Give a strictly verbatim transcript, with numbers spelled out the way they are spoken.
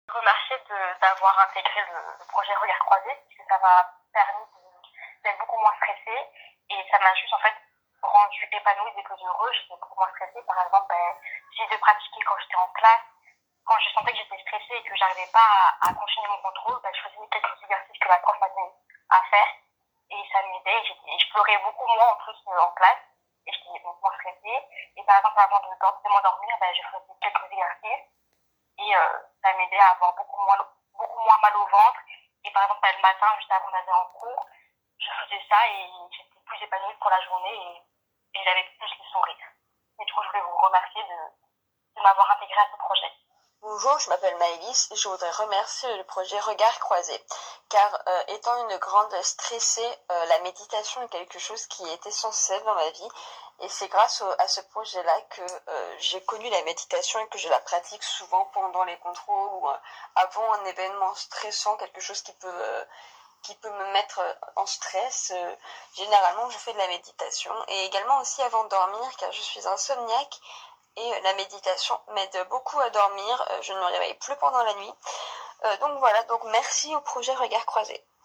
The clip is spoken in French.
Remercier de- d'avoir intégré le, le projet Regard Croisé, parce que ça m'a permis de- d'être beaucoup moins stressée et ça m'a juste en fait rendu épanouie et plus heureuse. J'étais beaucoup moins stressée. Par exemple, ben, j'ai de pratiquer quand j'étais en classe. Quand je sentais que j'étais stressée et que j'arrivais pas à, à continuer mon contrôle, ben, je faisais quelques exercices que la prof m'a dit à faire et ça m'aidait. Et j'étais- et je pleurais beaucoup moins en plus euh, en classe et j'étais beaucoup moins stressée. Et par exemple, avant de, de m'endormir, ben, je faisais quelques exercices et euh, ça m'aidait à avoir beaucoup moins, beaucoup moins mal au ventre. Et par exemple, le matin, juste avant d'aller en cours, je faisais ça et j'étais plus épanouie pour la journée et, et j'avais plus le sourire. Et du coup, je voulais vous remercier de, de m'avoir intégré à ce projet. Bonjour, je m'appelle Maëlys et je voudrais remercier le projet Regard Croisé, car euh, étant une grande stressée, euh, la méditation est quelque chose qui est essentiel dans ma vie et c'est grâce au, à ce projet-là que euh, j'ai connu la méditation et que je la pratique souvent pendant les contrôles ou euh, avant un événement stressant, quelque chose qui peut, euh, qui peut me mettre en stress. Euh, généralement, je fais de la méditation et également aussi avant de dormir, car je suis insomniaque. Et la méditation m'aide beaucoup à dormir, je ne me réveille plus pendant la nuit. Euh, donc voilà, donc merci au projet Regard Croisé.